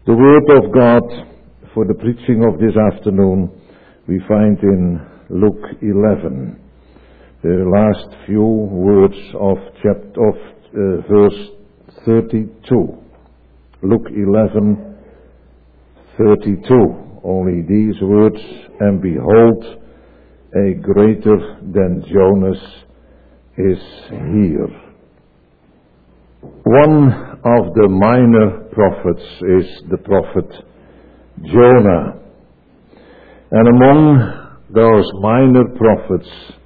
The word of God for the preaching of this afternoon we find in Luke 11, the last few words of verse 32. Luke 11, 32. Only these words, and behold, a greater than Jonas is here. One of the minor prophets is the prophet Jonah. And among those minor prophets,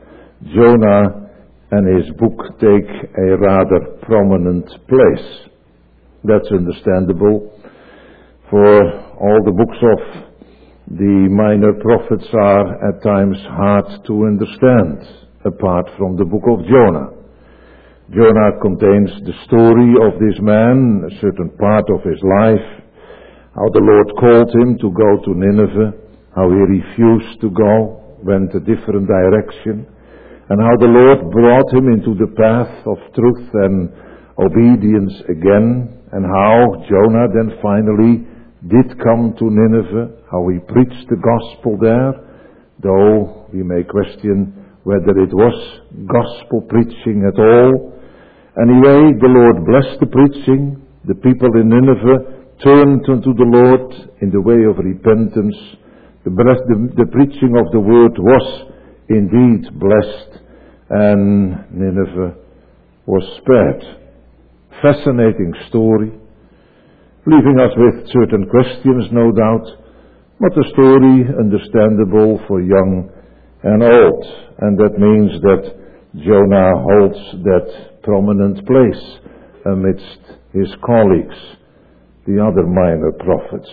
Jonah and his book take a rather prominent place. That's understandable, for all the books of the minor prophets are at times hard to understand, apart from the book of Jonah. Jonah contains the story of this man, a certain part of his life, how the Lord called him to go to Nineveh, how he refused to go, went a different direction, and how the Lord brought him into the path of truth and obedience again, and how Jonah then finally did come to Nineveh, how he preached the gospel there, though we may question whether it was gospel preaching at all. Anyway, the Lord blessed the preaching. The people in Nineveh turned unto the Lord in the way of repentance. The preaching of the word was indeed blessed, and Nineveh was spared. Fascinating story, leaving us with certain questions, no doubt, but a story understandable for young and old. And that means that Jonah holds that prominent place amidst his colleagues, the other minor prophets.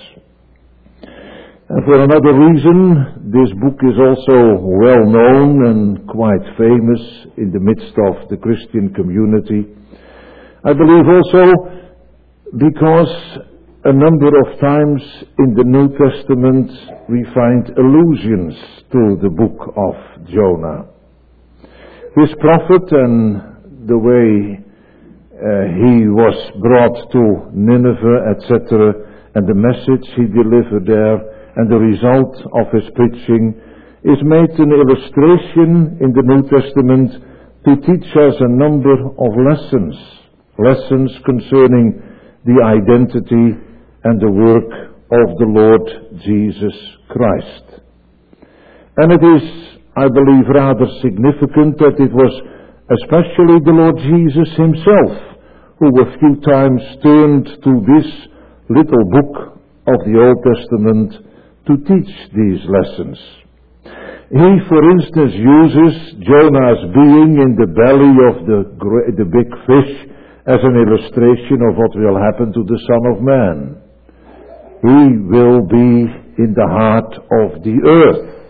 And for another reason, this book is also well known and quite famous in the midst of the Christian community. I believe also because a number of times in the New Testament we find allusions to the book of Jonah. This prophet and the way he was brought to Nineveh, etc., and the message he delivered there, and the result of his preaching is made an illustration in the New Testament to teach us a number of lessons concerning the identity and the work of the Lord Jesus Christ. And it is, I believe, rather significant that it was especially the Lord Jesus himself who a few times turned to this little book of the Old Testament to teach these lessons. He, for instance, uses Jonah's being in the belly of the big fish as an illustration of what will happen to the Son of Man. He will be in the heart of the earth,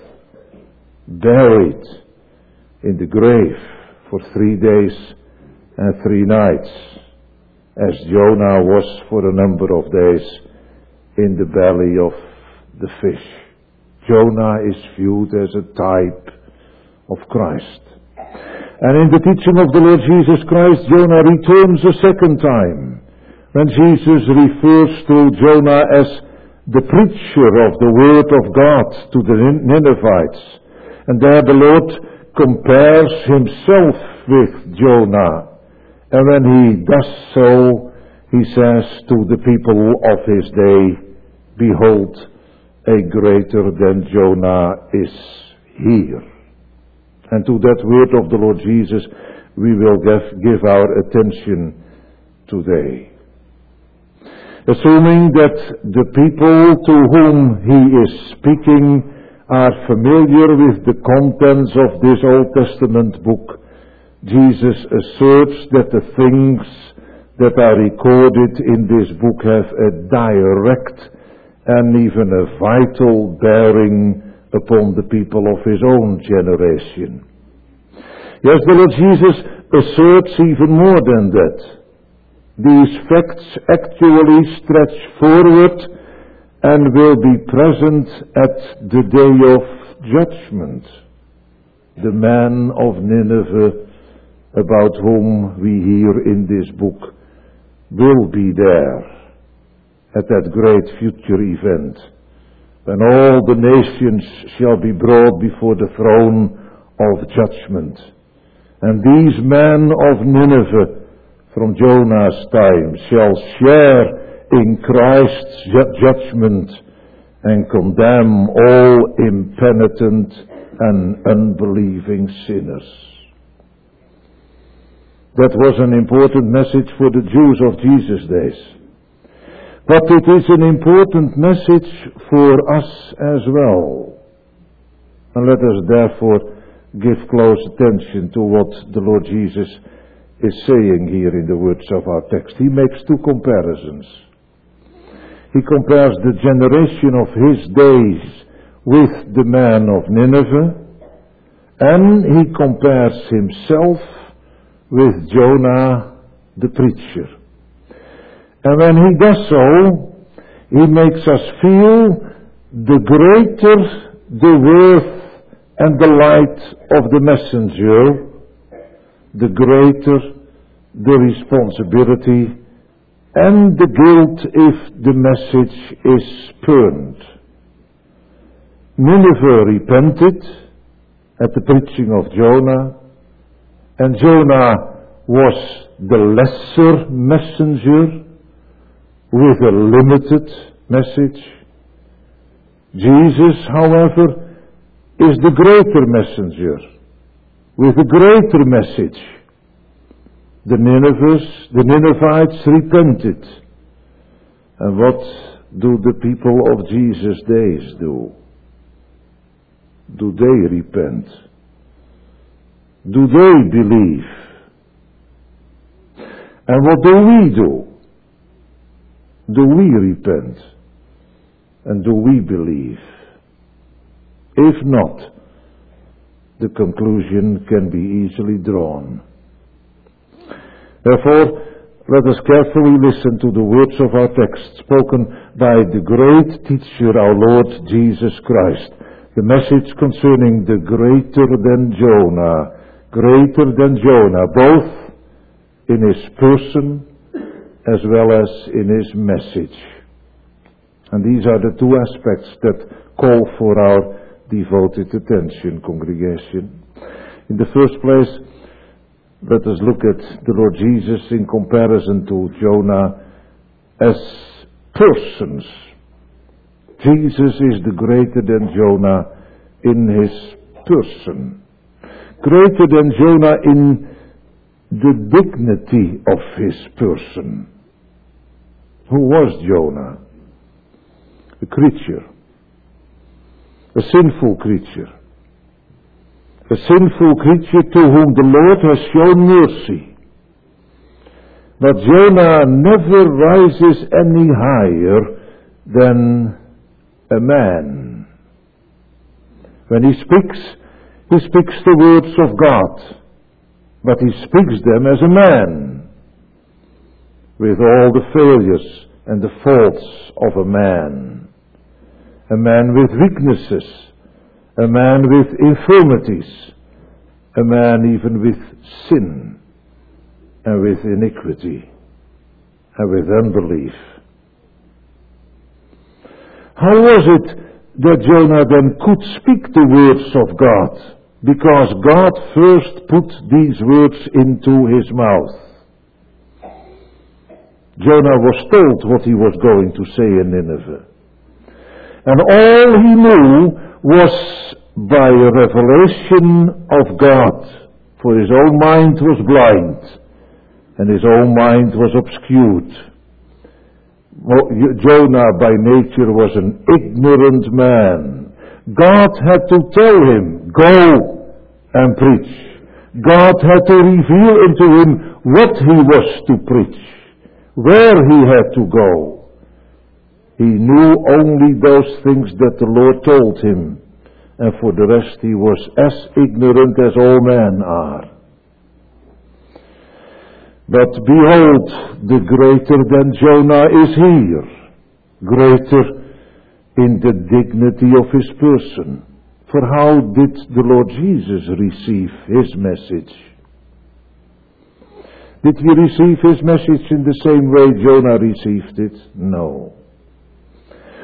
buried in the grave for 3 days and 3 nights, as Jonah was for a number of days in the belly of the fish. Jonah is viewed as a type of Christ. And in the teaching of the Lord Jesus Christ, Jonah returns a second time, when Jesus refers to Jonah as the preacher of the word of God to the Ninevites. And there the Lord compares himself with Jonah. And when he does so, he says to the people of his day, behold, a greater than Jonah is here. And to that word of the Lord Jesus we will give our attention today. Assuming that the people to whom he is speaking are familiar with the contents of this Old Testament book, Jesus asserts that the things that are recorded in this book have a direct and even a vital bearing upon the people of his own generation. Yes, the Lord Jesus asserts even more than that. These facts actually stretch forward and will be present at the day of judgment. The man of Nineveh, about whom we hear in this book, will be there at that great future event, when all the nations shall be brought before the throne of judgment. And these men of Nineveh from Jonah's time shall share in Christ's judgment and condemn all impenitent and unbelieving sinners. That was an important message for the Jews of Jesus' days. But it is an important message for us as well. And let us therefore give close attention to what the Lord Jesus is saying here in the words of our text. He makes two comparisons. He compares the generation of his days with the man of Nineveh, and he compares himself with Jonah the preacher. And when he does so, he makes us feel the greater the worth and the light of the messenger, the greater the responsibility and the guilt if the message is spurned. Nineveh repented at the preaching of Jonah, and Jonah was the lesser messenger with a limited message. Jesus, however, is the greater messenger with a greater message. The Ninevites repented. And what do the people of Jesus' days do? Do they repent? Do they believe? And what do we do? Do we repent? And do we believe? If not, the conclusion can be easily drawn. Therefore, let us carefully listen to the words of our text spoken by the great teacher, our Lord Jesus Christ. The message concerning the greater than Jonah, both in his person as well as in his message. And these are the two aspects that call for our devoted attention, congregation. In the first place, let us look at the Lord Jesus in comparison to Jonah as persons. Jesus is the greater than Jonah in his person. Greater than Jonah in the dignity of his person. Who was Jonah? A creature. A sinful creature. A sinful creature to whom the Lord has shown mercy. But Jonah never rises any higher than a man. When he speaks the words of God, but he speaks them as a man, with all the failures and the faults of a man with weaknesses, a man with infirmities, a man even with sin and with iniquity and with unbelief. How was it that Jonah then could speak the words of God? Because God first put these words into his mouth. Jonah was told what he was going to say in Nineveh. And all he knew was by a revelation of God. For his own mind was blind, and his own mind was obscured. Jonah by nature was an ignorant man. God had to tell him, go and preach. God had to reveal unto him what he was to preach, where he had to go. He knew only those things that the Lord told him, and for the rest he was as ignorant as all men are. But behold, the greater than Jonah is here, greater in the dignity of his person. For how did the Lord Jesus receive his message? Did he receive his message in the same way Jonah received it? No.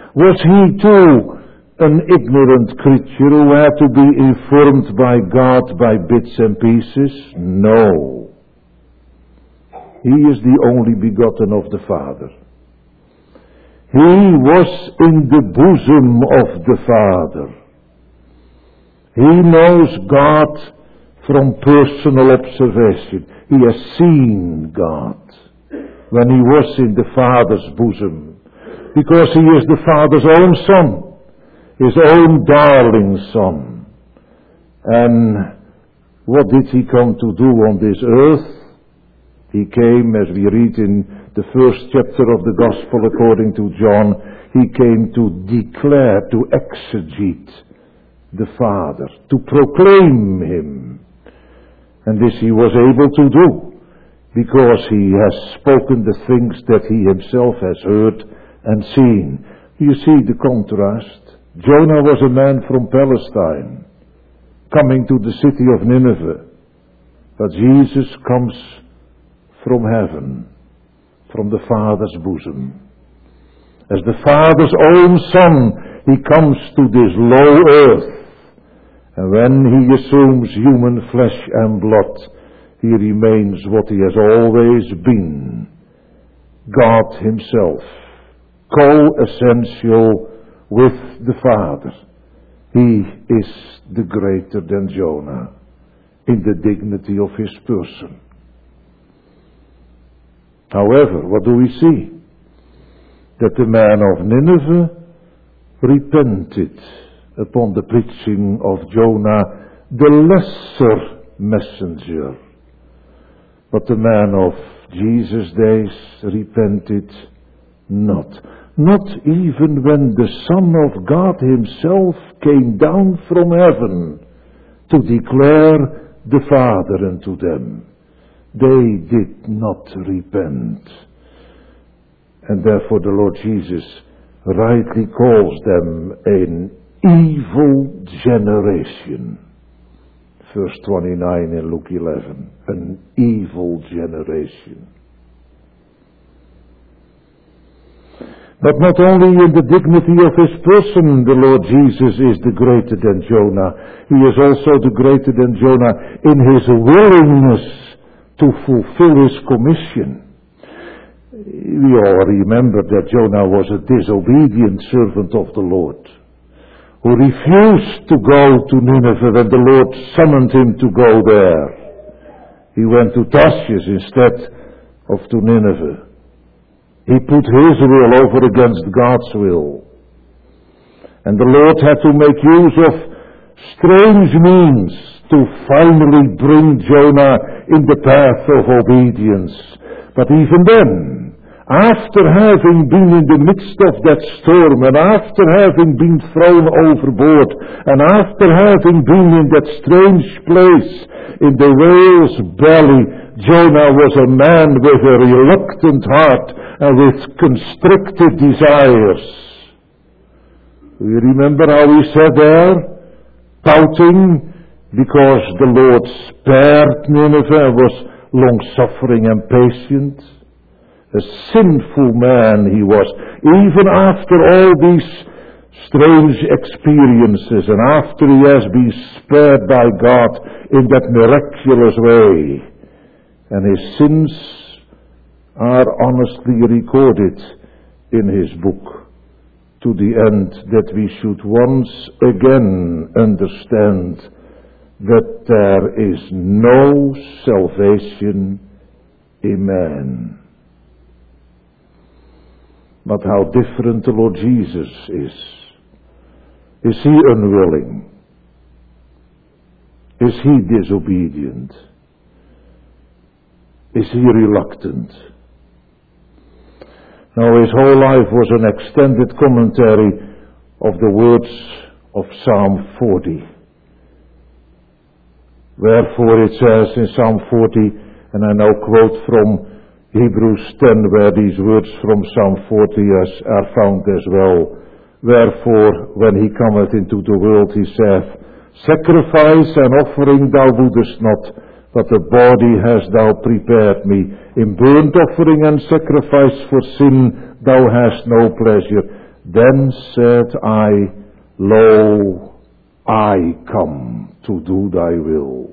Was he too an ignorant creature who had to be informed by God by bits and pieces? No. He is the only begotten of the Father. He was in the bosom of the Father. He knows God from personal observation. He has seen God when he was in the Father's bosom, because he is the Father's own Son, his own darling Son. And what did he come to do on this earth? He came, as we read in the first chapter of the Gospel according to John, he came to declare, to exegete the Father, to proclaim him. And this he was able to do, because he has spoken the things that he himself has heard and seen. You see the contrast. Jonah was a man from Palestine, coming to the city of Nineveh. But Jesus comes from heaven, from the Father's bosom. As the Father's own Son, he comes to this low earth. And when he assumes human flesh and blood, he remains what he has always been, God himself, co-essential with the Father. He is the greater than Jonah in the dignity of his person. However, what do we see? That the man of Nineveh repented upon the preaching of Jonah, the lesser messenger. But the man of Jesus' days repented not. Not even when the Son of God himself came down from heaven to declare the Father unto them. They did not repent. And therefore the Lord Jesus rightly calls them an evil generation. Verse 29 in Luke 11. An evil generation. But not only in the dignity of his person the Lord Jesus is the greater than Jonah. He is also the greater than Jonah in his willingness to fulfill his commission. We all remember that Jonah was a disobedient servant of the Lord, who refused to go to Nineveh when the Lord summoned him to go there. He went to Tarshish instead of to Nineveh. He put his will over against God's will. And the Lord had to make use of strange means to finally bring Jonah in the path of obedience. But even then, after having been in the midst of that storm, and after having been thrown overboard, and after having been in that strange place in the whale's belly, Jonah was a man with a reluctant heart and with constricted desires. Do you remember how he sat there, pouting, because the Lord spared Nineveh and was long-suffering and patient? A sinful man he was, even after all these strange experiences, and after he has been spared by God in that miraculous way. And his sins are honestly recorded in his book, to the end that we should once again understand that there is no salvation in man. But how different the Lord Jesus is. Is he unwilling? Is he disobedient? Is he reluctant? Now his whole life was an extended commentary of the words of Psalm 40. Wherefore it says in Psalm 40, and I now quote from Hebrews 10, where these words from Psalm 40 are found as well. Wherefore, when he cometh into the world, he saith, Sacrifice and offering thou wouldest not, but a body hast thou prepared me. In burnt offering and sacrifice for sin thou hast no pleasure. Then said I, Lo, I come to do thy will.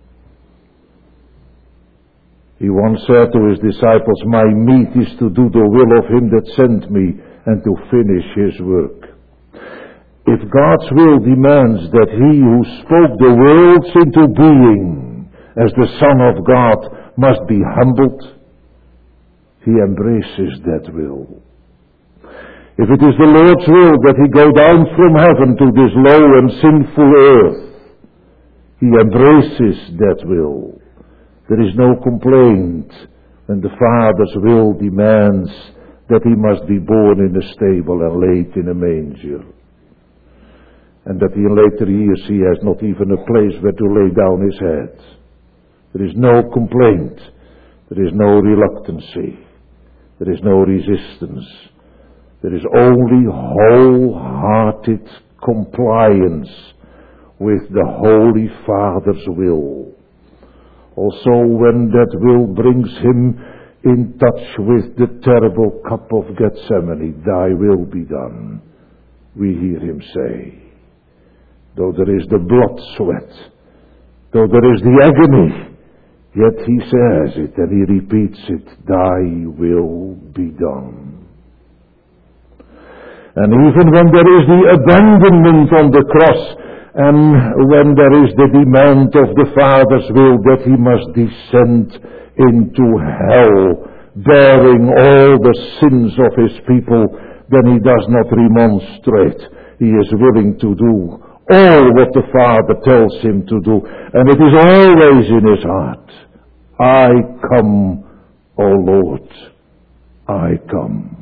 He once said to his disciples, My meat is to do the will of him that sent me and to finish his work. If God's will demands that he who spoke the worlds into being as the Son of God must be humbled, he embraces that will. If it is the Lord's will that he go down from heaven to this low and sinful earth, he embraces that will. There is no complaint when the Father's will demands that he must be born in a stable and laid in a manger. And that in later years he has not even a place where to lay down his head. There is no complaint. There is no reluctancy. There is no resistance. There is only wholehearted compliance with the Holy Father's will. Also when that will brings him in touch with the terrible cup of Gethsemane, thy will be done, we hear him say. Though there is the blood sweat, though there is the agony, yet he says it and he repeats it, thy will be done. And even when there is the abandonment on the cross, and when there is the demand of the Father's will that he must descend into hell, bearing all the sins of his people, then he does not remonstrate. He is willing to do all what the Father tells him to do. And it is always in his heart. I come, O Lord, I come.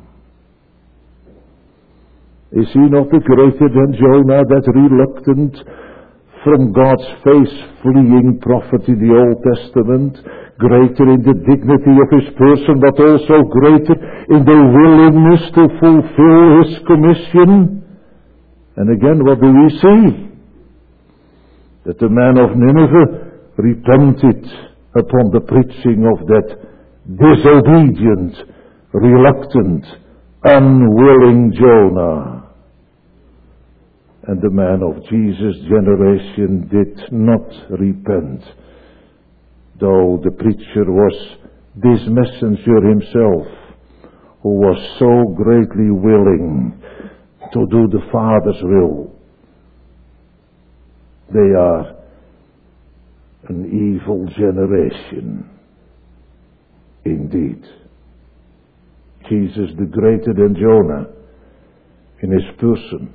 Is he not the greater than Jonah, that reluctant, from God's face fleeing prophet in the Old Testament? Greater in the dignity of his person, but also greater in the willingness to fulfill his commission. And again, what do we see? That the man of Nineveh repented upon the preaching of that disobedient, reluctant, unwilling Jonah. And the man of Jesus' generation did not repent, though the preacher was this messenger himself, who was so greatly willing to do the Father's will. They are an evil generation, indeed. Jesus, the greater than Jonah in his person,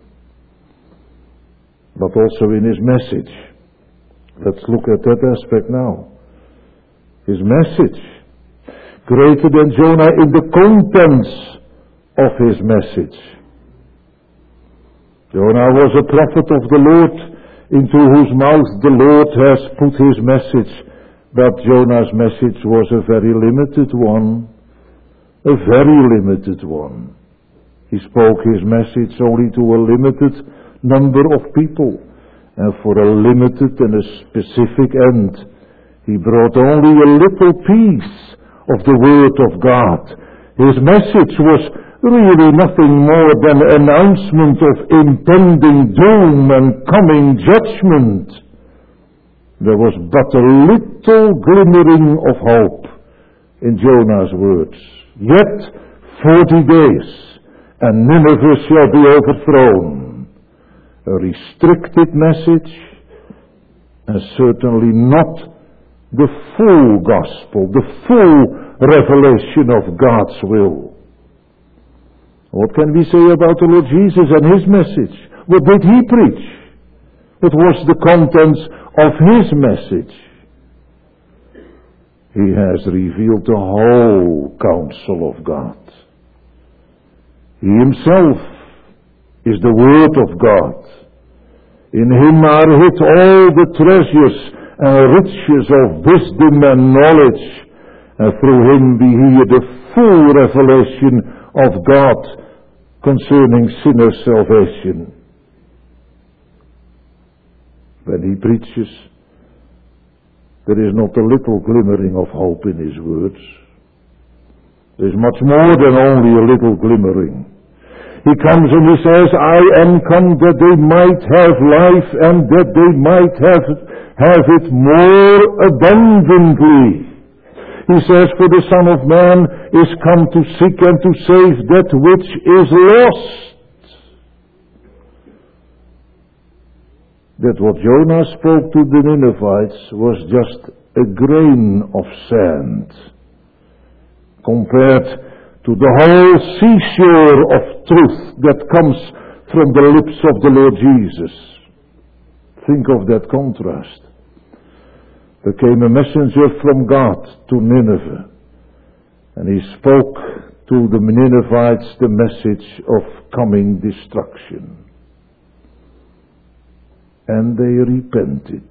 but also in his message. Let's look at that aspect now. His message, greater than Jonah in the contents of his message. Jonah was a prophet of the Lord, into whose mouth the Lord has put his message, but Jonah's message was a very limited one. A very limited one. He spoke his message only to a limited number of people, and for a limited and a specific end. He brought only a little piece of the Word of God. His message was really nothing more than an announcement of impending doom and coming judgment. There was but a little glimmering of hope in Jonah's words. Yet 40 days, and Nineveh shall be overthrown. A restricted message, and certainly not the full gospel, the full revelation of God's will. What can we say about the Lord Jesus and his message? What did he preach? What was the contents of his message? He has revealed the whole counsel of God. He himself is the Word of God. In him are hid all the treasures and riches of wisdom and knowledge, and through him we hear the full revelation of God concerning sinners' salvation. When he preaches, there is not a little glimmering of hope in his words. There is much more than only a little glimmering. He comes and he says, I am come that they might have life and that they might have it more abundantly. He says, for the Son of Man is come to seek and to save that which is lost. That what Jonah spoke to the Ninevites was just a grain of sand compared to the whole seashore of truth that comes from the lips of the Lord Jesus. Think of that contrast. There came a messenger from God to Nineveh, and he spoke to the Ninevites the message of coming destruction. And they repented.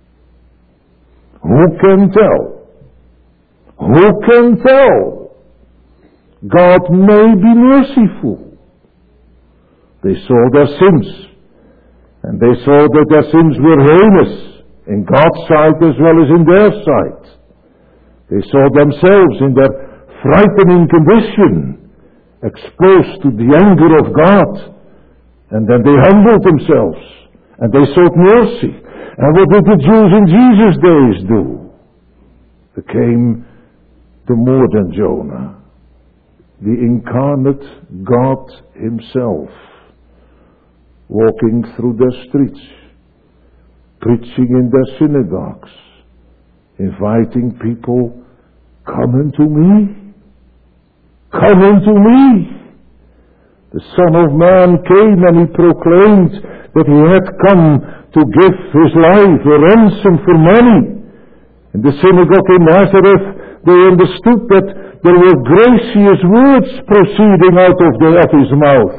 Who can tell? Who can tell? God may be merciful. They saw their sins, and they saw that their sins were heinous in God's sight as well as in their sight. They saw themselves in their frightening condition, exposed to the anger of God, and then they humbled themselves, and they sought mercy. And what did the Jews in Jesus' days do? There came the more than Jonah, the incarnate God himself, walking through their streets, preaching in their synagogues, inviting people, come unto me, come unto me. The Son of Man came and he proclaimed that he had come to give his life a ransom for many. In the synagogue in Nazareth, they understood that there were gracious words proceeding out of his mouth.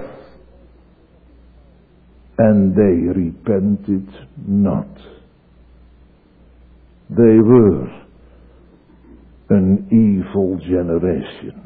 And they repented not. They were an evil generation.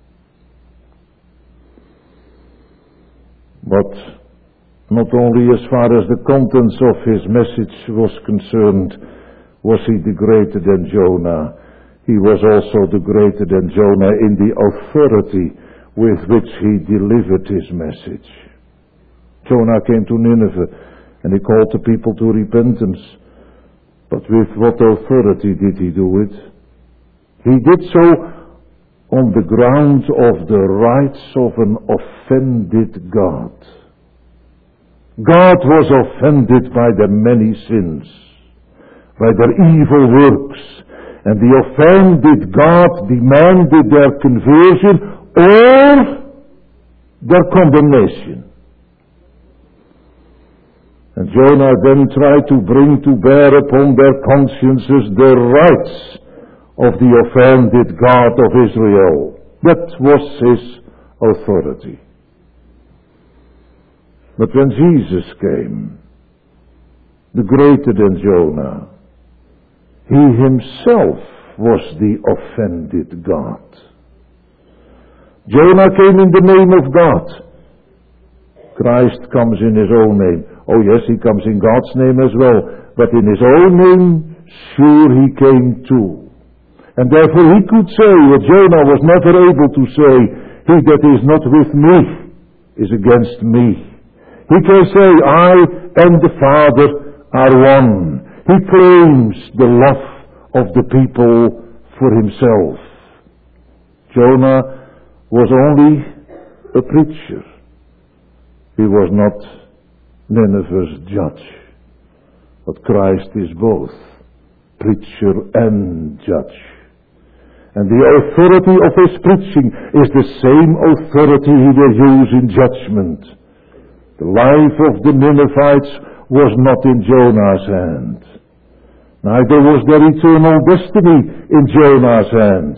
But not only as far as the contents of his message was concerned, was he the greater than Jonah. He was also the greater than Jonah in the authority with which he delivered his message. Jonah came to Nineveh and he called the people to repentance. But with what authority did he do it? He did so on the ground of the rights of an offended God. God was offended by their many sins, by their evil works, and the offended God demanded their conversion or their condemnation. And Jonah then tried to bring to bear upon their consciences the rights of the offended God of Israel. That was his authority. But when Jesus came, the greater than Jonah, he himself was the offended God. Jonah came in the name of God. Christ comes in his own name. Oh yes, he comes in God's name as well, but in his own name, sure he came too. And therefore he could say what Jonah was never able to say, he that is not with me is against me. He can say, I and the Father are one. He claims the love of the people for himself. Jonah was only a preacher. He was not Nineveh's judge. But Christ is both preacher and judge. And the authority of his preaching is the same authority he will use in judgment. The life of the Ninevites was not in Jonah's hand. Neither was their eternal destiny in Jonah's hands.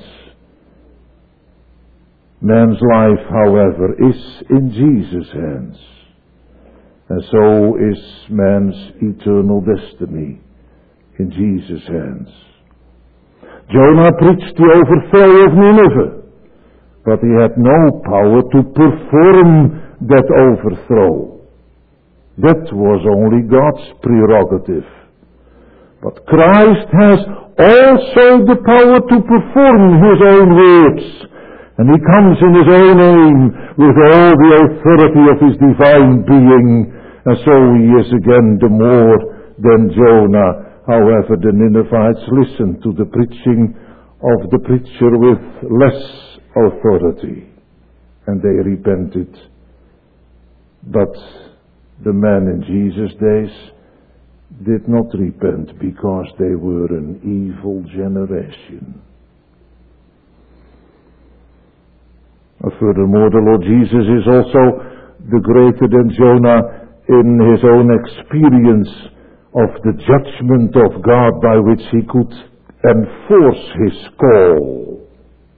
Man's life, however, is in Jesus' hands. And so is man's eternal destiny in Jesus' hands. Jonah preached the overthrow of Nineveh, but he had no power to perform that overthrow. That was only God's prerogative. But Christ has also the power to perform his own works. And he comes in his own name with all the authority of his divine being. And so he is again the more than Jonah. However, the Ninevites listened to the preaching of the preacher with less authority. And they repented. But the men in Jesus' days did not repent because they were an evil generation. Furthermore, the Lord Jesus is also the greater than Jonah in his own experience of the judgment of God by which he could enforce his call.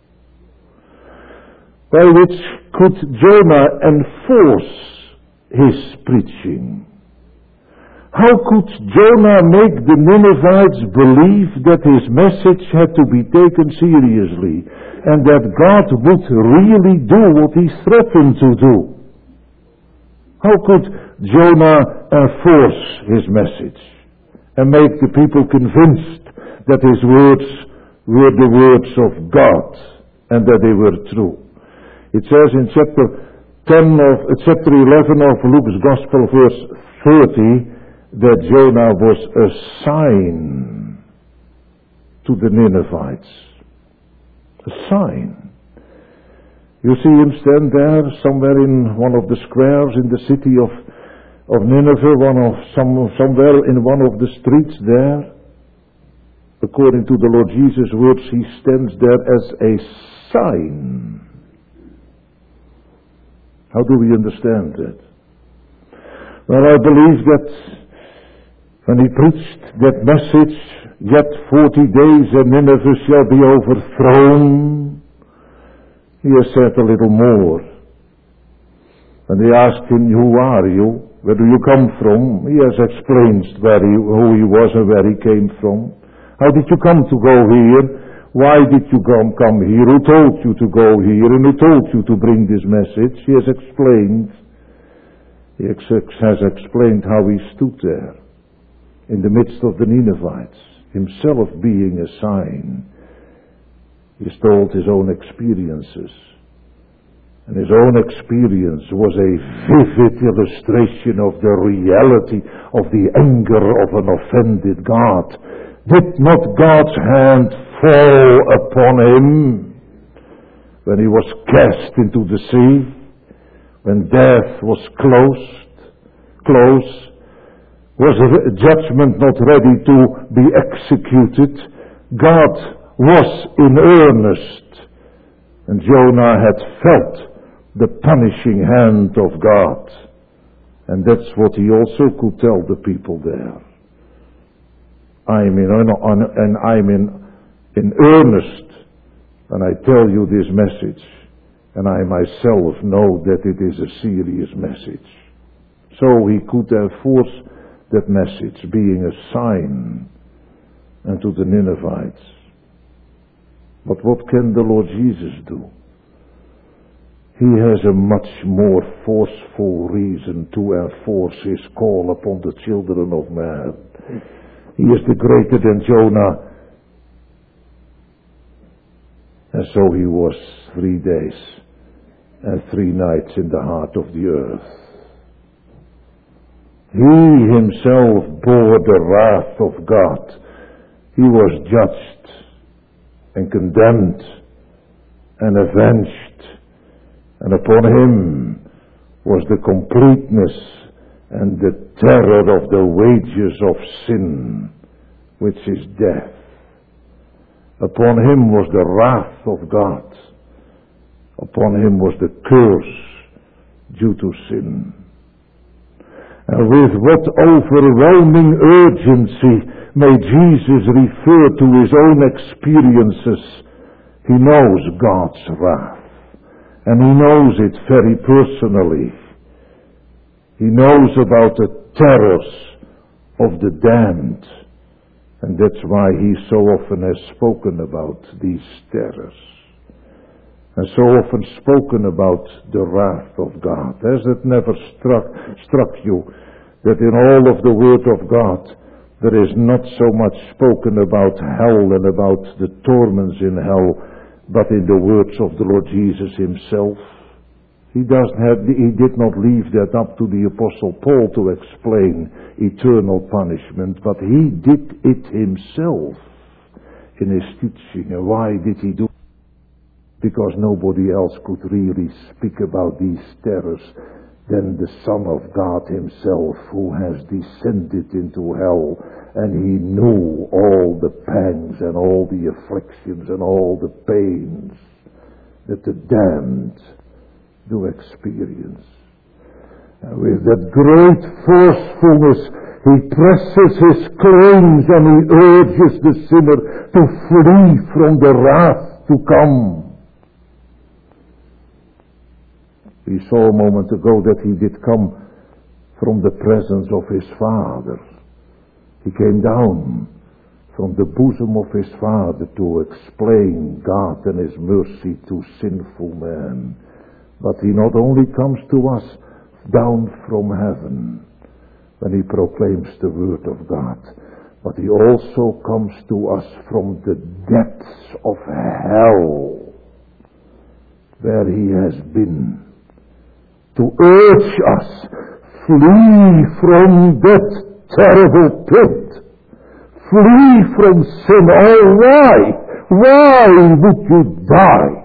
By which could Jonah enforce his preaching? How could Jonah make the Ninevites believe that his message had to be taken seriously and that God would really do what he threatened to do? How could Jonah enforce his message and make the people convinced that his words were the words of God and that they were true? It says in chapter 11 of Luke's Gospel, verse 30, that Jonah was a sign to the Ninevites. A sign. You see him stand there somewhere in one of the squares in the city of Nineveh, somewhere in one of the streets there. According to the Lord Jesus' words, he stands there as a sign. How do we understand that? Well, I believe that when he preached that message, yet 40 days and Nineveh shall be overthrown, he has said a little more. And they asked him, who are you? Where do you come from? He has explained who he was and where he came from. How did you come to go here? Why did you come here? Who told you to go here? And who told you to bring this message? He has explained. He has explained how he stood there in the midst of the Ninevites, himself being a sign. He told his own experiences. And his own experience was a vivid illustration of the reality of the anger of an offended God. Did not God's hand fall upon him when he was cast into the sea? When death was close? Was judgment not ready to be executed? God was in earnest, and Jonah had felt the punishing hand of God, and that's what he also could tell the people there. I'm in earnest when I tell you this message, and I myself know that it is a serious message. So he could enforce that message, being a sign unto the Ninevites. But what can the Lord Jesus do? He has a much more forceful reason to enforce his call upon the children of man. He is the greater than Jonah. And so he was 3 days and 3 nights in the heart of the earth. He himself bore the wrath of God. He was judged and condemned and avenged. And upon him was the completeness and the terror of the wages of sin, which is death. Upon him was the wrath of God. Upon him was the curse due to sin. And with what overwhelming urgency may Jesus refer to his own experiences. He knows God's wrath, and he knows it very personally. He knows about the terrors of the damned, and that's why he so often has spoken about these terrors, and so often spoken about the wrath of God. Has it never struck you that in all of the Word of God there is not so much spoken about hell and about the torments in hell, but in the words of the Lord Jesus himself. He did not leave that up to the Apostle Paul to explain eternal punishment, but he did it himself in his teaching. And why did he do it? Because nobody else could really speak about these terrors than the Son of God himself, who has descended into hell, and he knew all the pangs and all the afflictions and all the pains that the damned do experience. And with that great forcefulness, he presses his claims and he urges the sinner to flee from the wrath to come. We saw a moment ago that he did come from the presence of his Father. He came down from the bosom of his Father to explain God and his mercy to sinful man. But he not only comes to us down from heaven when he proclaims the word of God, but he also comes to us from the depths of hell where he has been, to urge us, flee from that terrible pit. Flee from sin. Oh, why? Why would you die?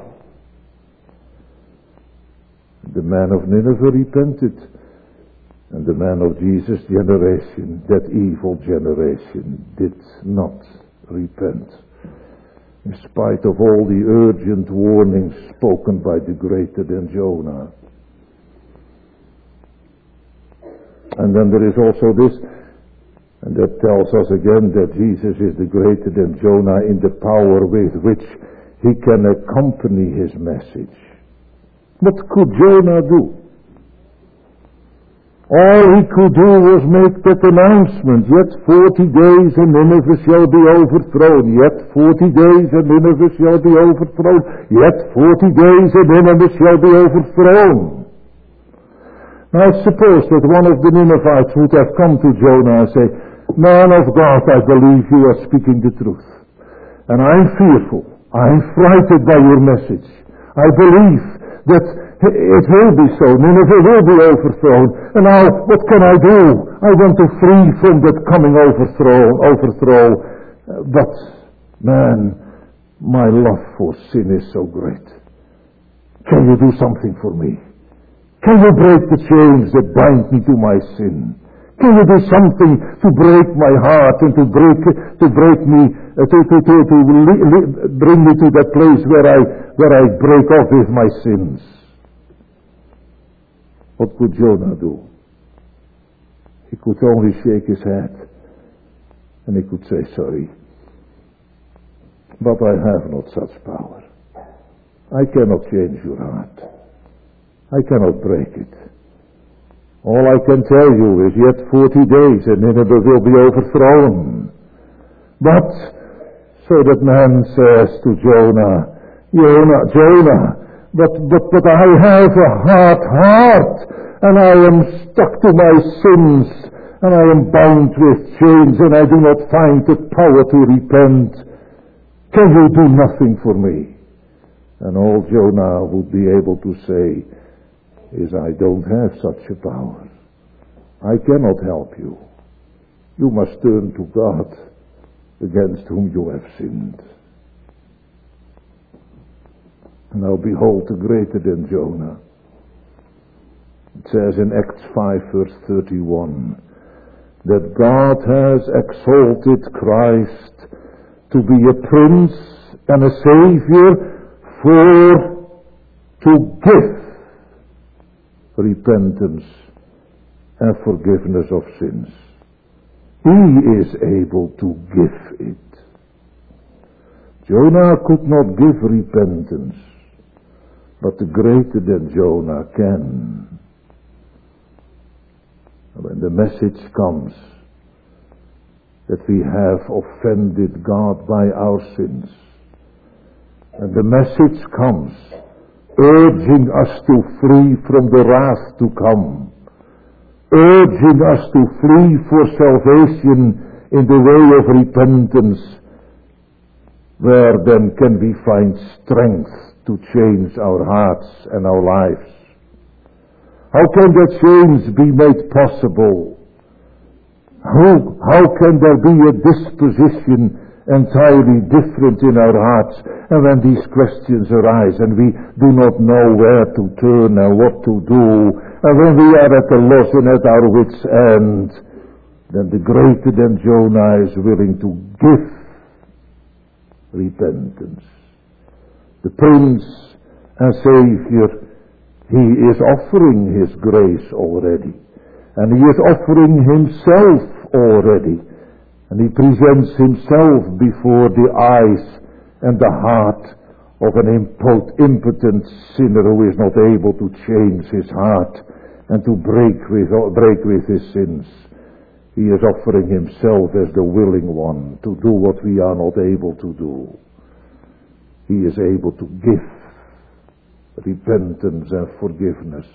The man of Nineveh repented. And the man of Jesus' generation, that evil generation, did not repent. In spite of all the urgent warnings spoken by the greater than Jonah. And then there is also this, and that tells us again that Jesus is the greater than Jonah in the power with which he can accompany his message. What could Jonah do? All he could do was make that announcement, yet 40 days and Nineveh shall be overthrown, yet 40 days and Nineveh shall be overthrown, yet 40 days and Nineveh shall be overthrown. Now suppose that one of the Ninevites would have come to Jonah and say, "Man of God, I believe you are speaking the truth. And I'm fearful. I'm frightened by your message. I believe that it will be so. Nineveh will be overthrown. And now, what can I do? I want to flee from that coming overthrow. But, man, my love for sin is so great. Can you do something for me? Can you break the chains that bind me to my sin? Can you do something to break my heart and to bring me to that place where I break off with my sins?" What could Jonah do? He could only shake his head and he could say, "Sorry, but I have not such power. I cannot change your heart. I cannot break it. All I can tell you is yet 40 days and Nineveh will be overthrown." But, so that man says to Jonah, Jonah, but I have a hard heart, and I am stuck to my sins, and I am bound with chains, and I do not find the power to repent. Can you do nothing for me? And all Jonah would be able to say is, "I don't have such a power. I cannot help you. You must turn to God, against whom you have sinned." Now behold the greater than Jonah. It says in Acts 5 verse 31 that God has exalted Christ to be a prince and a savior to give repentance and forgiveness of sins. He is able to give it. Jonah could not give repentance, but the greater than Jonah can. When the message comes that we have offended God by our sins, and the message comes urging us to flee from the wrath to come, urging us to flee for salvation in the way of repentance, Where then can we find strength to change our hearts and our lives? How can that change be made possible? How can there be a disposition entirely different in our hearts? And when these questions arise and we do not know where to turn and what to do, and when we are at a loss and at our wits' end, then the greater than Jonah is willing to give repentance. The Prince and Savior, He is offering His grace already. And He is offering Himself already. And He presents Himself before the eyes and the heart of an impotent sinner who is not able to change his heart and to break with his sins. He is offering Himself as the willing one to do what we are not able to do. He is able to give repentance and forgiveness.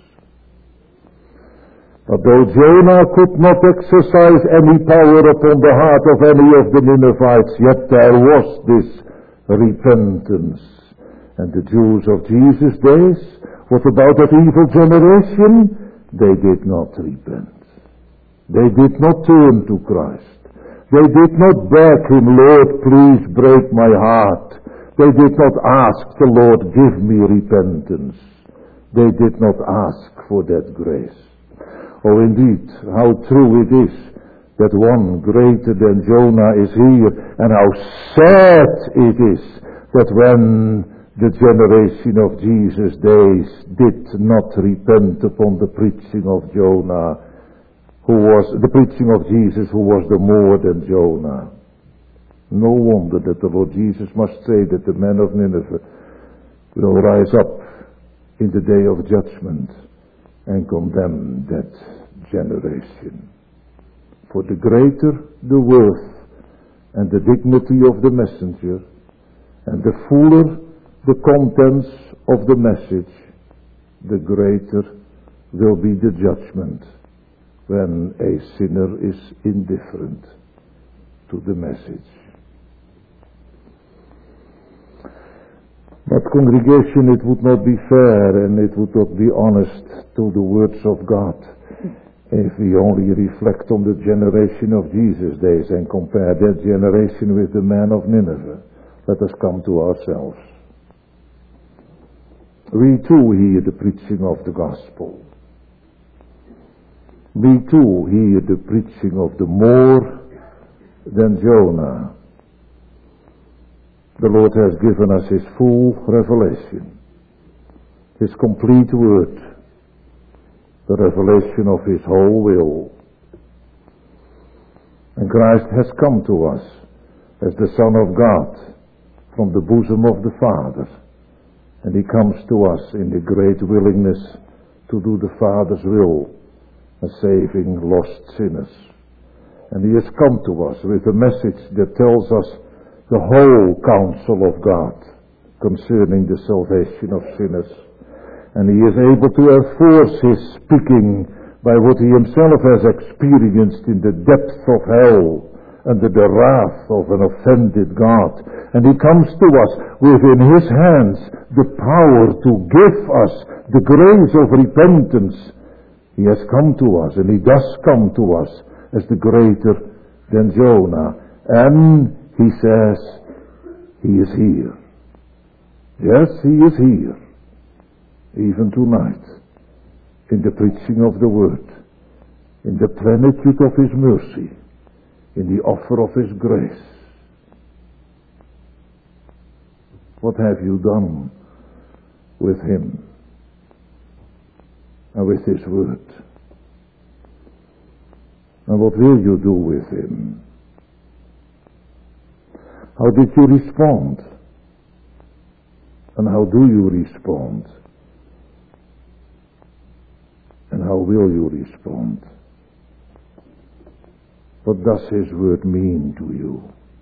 But though Jonah could not exercise any power upon the heart of any of the Ninevites, yet there was this repentance. And the Jews of Jesus' days, what about that evil generation? They did not repent. They did not turn to Christ. They did not beg Him, Lord, please break my heart. They did not ask the Lord, give me repentance. They did not ask for that grace. Oh, indeed, how true it is that one greater than Jonah is here, and how sad it is that when the generation of Jesus' days did not repent upon the preaching of Jonah, who was the preaching of Jesus, who was the more than Jonah. No wonder that the Lord Jesus must say that the men of Nineveh will rise up in the day of judgment and condemn that generation. For the greater the worth and the dignity of the messenger, and the fuller the contents of the message, the greater will be the judgment when a sinner is indifferent to the message. But congregation, it would not be fair and it would not be honest to the words of God if we only reflect on the generation of Jesus' days and compare that generation with the man of Nineveh. Let us come to ourselves. We too hear the preaching of the gospel. We too hear the preaching of the more than Jonah. The Lord has given us His full revelation, His complete word, the revelation of His whole will. And Christ has come to us as the Son of God from the bosom of the Father. And He comes to us in the great willingness to do the Father's will, and saving lost sinners. And He has come to us with a message that tells us the whole counsel of God concerning the salvation of sinners. And He is able to enforce His speaking by what He Himself has experienced in the depth of hell under the wrath of an offended God. And He comes to us within His hands the power to give us the grace of repentance. He has come to us, and He does come to us as the greater than Jonah. And He says, He is here. Yes, He is here. Even tonight. In the preaching of the Word. In the plenitude of His mercy. In the offer of His grace. What have you done with Him? And with His Word? And what will you do with Him? How did you respond? And how do you respond? And how will you respond? What does His word mean to you?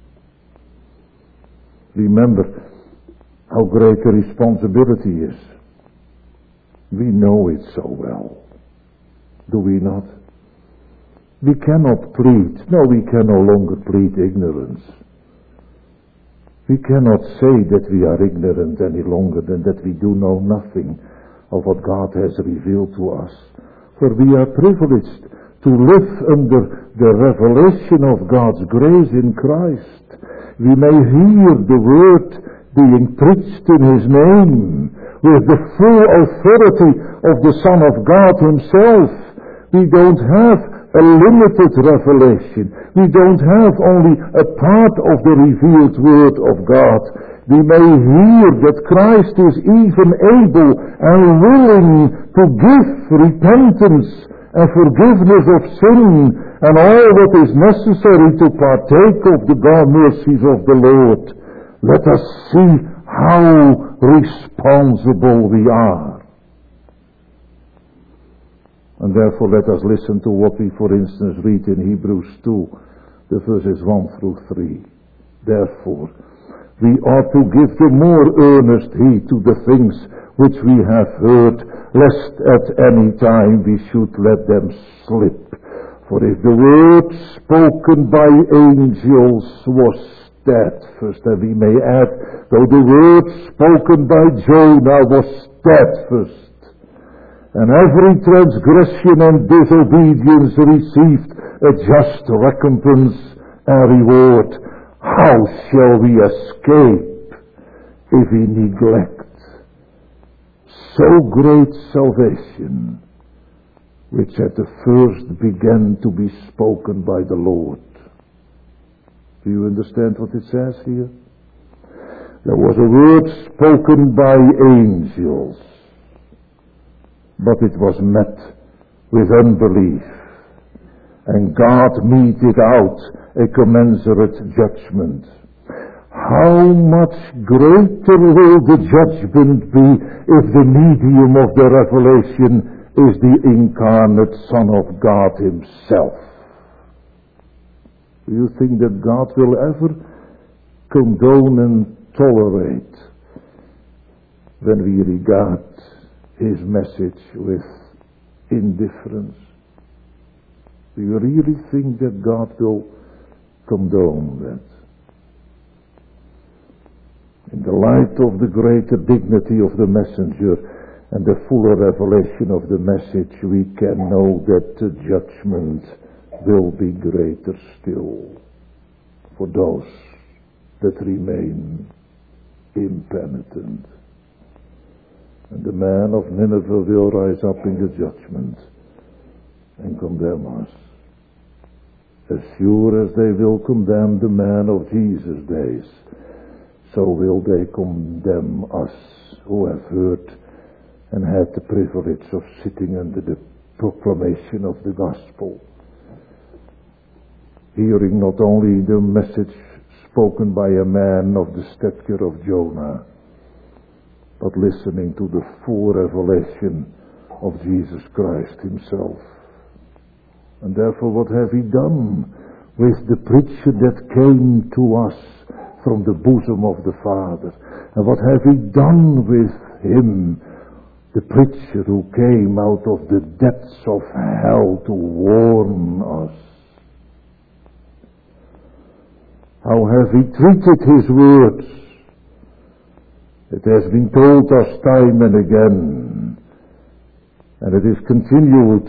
Remember how great the responsibility is. We know it so well. Do we not? We cannot plead. No, we can no longer plead ignorance. We cannot say that we are ignorant any longer than that we do know nothing of what God has revealed to us. For we are privileged to live under the revelation of God's grace in Christ. We may hear the word being preached in His name with the full authority of the Son of God Himself. We don't have a limited revelation. We don't have only a part of the revealed word of God. We may hear that Christ is even able and willing to give repentance and forgiveness of sin and all what is necessary to partake of the mercies of the Lord. Let us see how responsible we are. And therefore let us listen to what we, for instance, read in Hebrews 2, the verses 1 through 3. Therefore, we ought to give the more earnest heed to the things which we have heard, lest at any time we should let them slip. For if the word spoken by angels was steadfast, and we may add, though the word spoken by Jonah was steadfast, and every transgression and disobedience received a just recompense and reward, how shall we escape if we neglect so great salvation, which at the first began to be spoken by the Lord? Do you understand what it says here? There was a word spoken by angels, but it was met with unbelief, and God meted out a commensurate judgment. How much greater will the judgment be if the medium of the revelation is the incarnate Son of God Himself? Do you think that God will ever condone and tolerate when we regard His message with indifference? Do you really think that God will condone that? In the light of the greater dignity of the messenger and the fuller revelation of the message, we can know that the judgment will be greater still for those that remain impenitent. And the man of Nineveh will rise up in the judgment and condemn us, as sure as they will condemn the man of Jesus' days. So will they condemn us who have heard and had the privilege of sitting under the proclamation of the gospel, hearing not only the message spoken by a man of the stature of Jonah, but listening to the full revelation of Jesus Christ Himself. And therefore, what have we done with the preacher that came to us from the bosom of the Father? And what have we done with him, the preacher who came out of the depths of hell to warn us? How have we treated his words? It has been told us time and again, and it is continually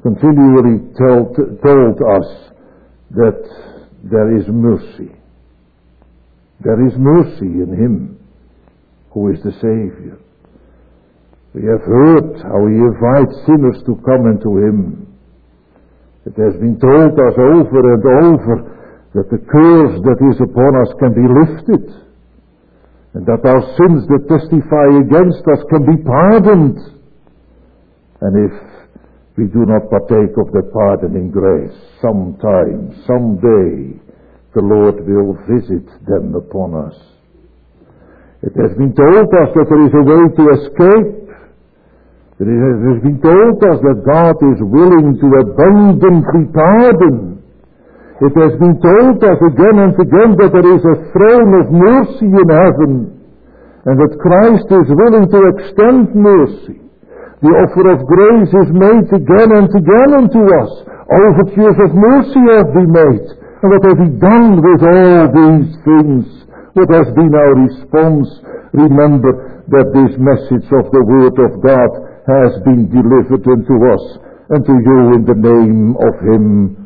told us that there is mercy. There is mercy in Him who is the Savior. We have heard how He invites sinners to come unto Him. It has been told us over and over that the curse that is upon us can be lifted, and that our sins that testify against us can be pardoned. And if we do not partake of that pardoning grace, sometime, someday, the Lord will visit them upon us. It has been told us that there is a way to escape. It has been told us that God is willing to abundantly pardon. It has been told us again and again that there is a throne of mercy in heaven, and that Christ is willing to extend mercy. The offer of grace is made again and again unto us. Overtures of mercy have been made. And what have we done with all these things? What has been our response? Remember that this message of the Word of God has been delivered unto us and to you in the name of Him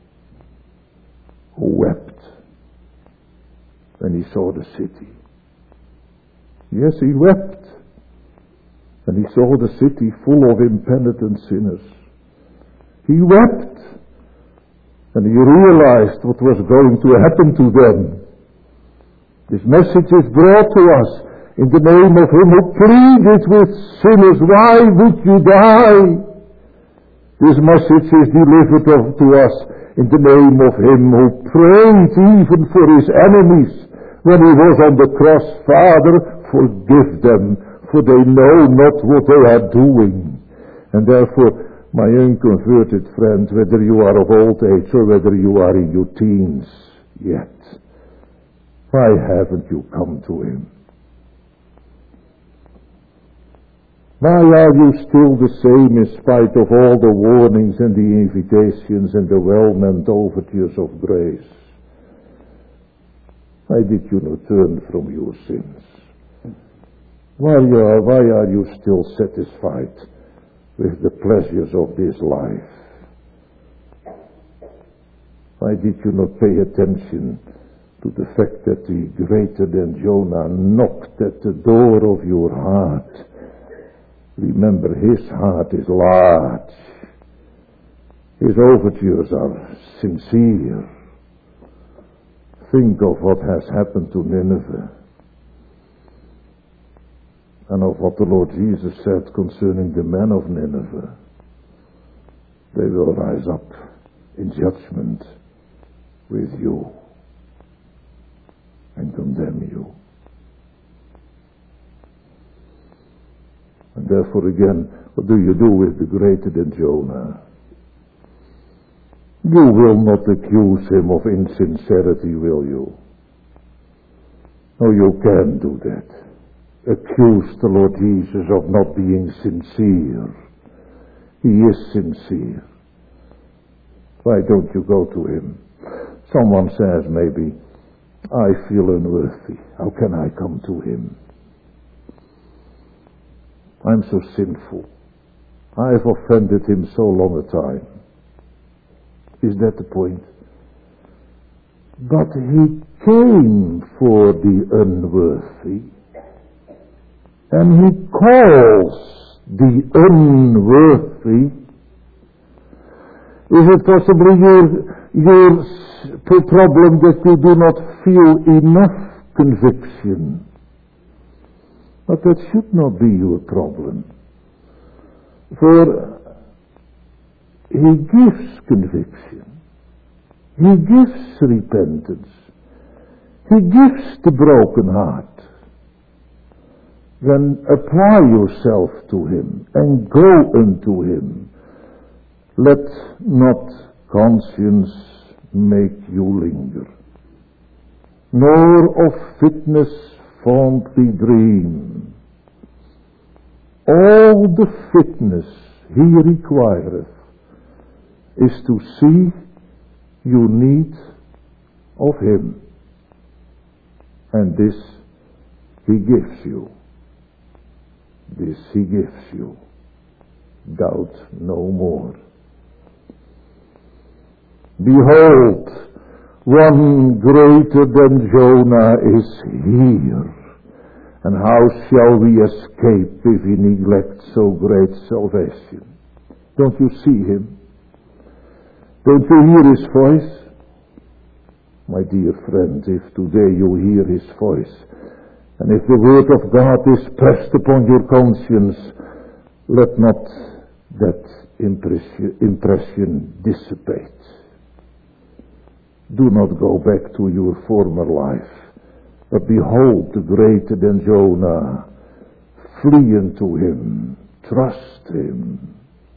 who wept when he saw the city. Yes, he wept. And he saw the city full of impenitent sinners. He wept. And he realized what was going to happen to them. This message is brought to us in the name of Him who pleaded with sinners. Why would you die? This message is delivered to us in the name of Him who prayed even for His enemies when He was on the cross. Father, forgive them, for they know not what they are doing. And therefore, my unconverted friend, whether you are of old age or whether you are in your teens yet, why haven't you come to Him? Why are you still the same in spite of all the warnings and the invitations and the well-meant overtures of grace? Why did you not turn from your sins? Why are you still satisfied with the pleasures of this life? Why did you not pay attention to the fact that the greater than Jonah knocked at the door of your heart? Remember, his heart is large. His overtures are sincere. Think of what has happened to Nineveh. And of what the Lord Jesus said concerning the men of Nineveh. They will rise up in judgment with you and condemn you. And therefore again, what do you do with the greater than Jonah? You will not accuse him of insincerity, will you? No, you can't do that. Accuse the Lord Jesus of not being sincere. He is sincere. Why don't you go to Him? Someone says maybe, I feel unworthy. How can I come to Him? I'm so sinful. I've offended Him so long a time. Is that the point? But He came for the unworthy. And He calls the unworthy. Is it possibly your problem that you do not feel enough conviction? But that should not be your problem. For He gives conviction. He gives repentance. He gives the broken heart. Then apply yourself to Him and go unto Him. Let not conscience make you linger, nor of fitness fondly dream. All the fitness He requireth is to see your need of Him, and this He gives you. This He gives you. Doubt no more. Behold, one greater than Jonah is here. And how shall we escape if we neglect so great salvation? Don't you see Him? Don't you hear His voice? My dear friend, if today you hear His voice, and if the Word of God is pressed upon your conscience, let not that impression dissipate. Do not go back to your former life, but behold the greater than Jonah. Flee unto Him. Trust Him.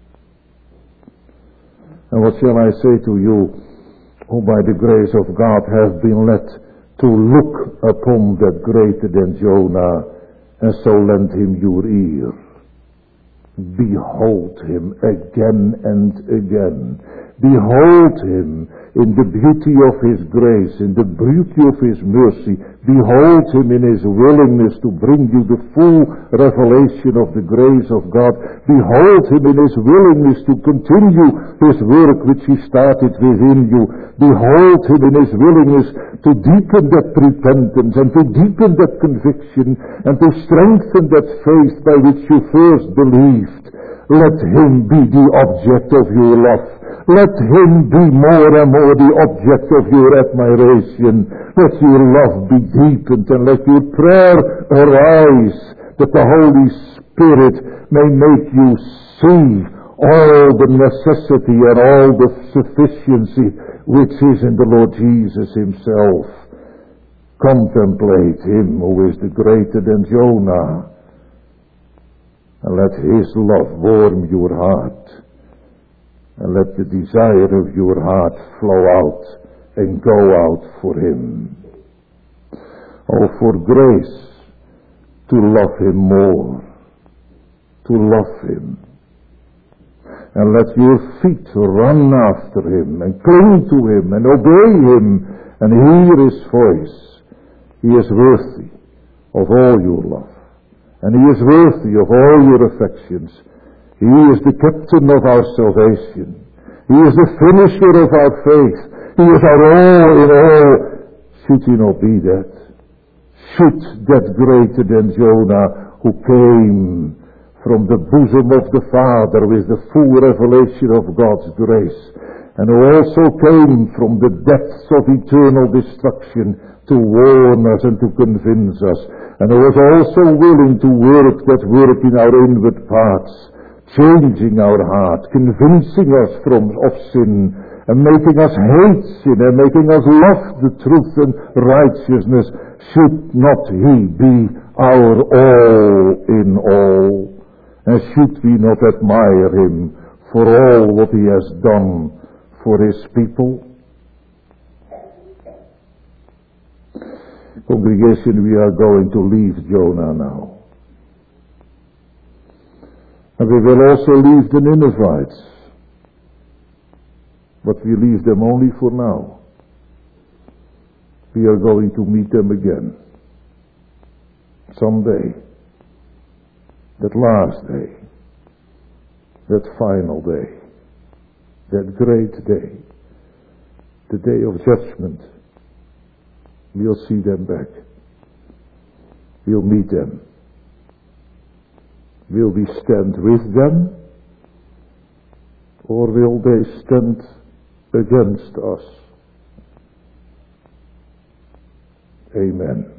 And what shall I say to you, who by the grace of God have been led to look upon that greater than Jonah, and so lend Him your ear? Behold Him again and again. Behold Him in the beauty of His grace, in the beauty of His mercy. Behold Him in His willingness to bring you the full revelation of the grace of God. Behold Him in His willingness to continue His work which He started within you. Behold Him in His willingness to deepen that repentance and to deepen that conviction and to strengthen that faith by which you first believed. Let Him be the object of your love. Let Him be more and more the object of your admiration. Let your love be deepened and let your prayer arise that the Holy Spirit may make you see all the necessity and all the sufficiency which is in the Lord Jesus Himself. Contemplate Him who is the greater than Jonah, and let His love warm your heart, and let the desire of your heart flow out and go out for Him. Oh, for grace to love Him more, to love Him. And let your feet run after Him and cling to Him and obey Him and hear His voice. He is worthy of all your love. And He is worthy of all your affections. He is the captain of our salvation. He is the finisher of our faith. He is our all in all. Should He not be that? Should that greater than Jonah, who came from the bosom of the Father with the full revelation of God's grace, and who also came from the depths of eternal destruction to warn us and to convince us, and who was also willing to work that work in our inward parts, changing our heart, convincing us of sin, and making us hate sin, and making us love the truth and righteousness. Should not He be our all in all? And should we not admire Him for all what He has done for His people? Congregation, we are going to leave Jonah now. And we will also leave the Ninevites. But we leave them only for now. We are going to meet them again. Someday. That last day. That final day. That great day. The day of judgment. We'll see them back. We'll meet them. Will we stand with them? Or will they stand against us? Amen.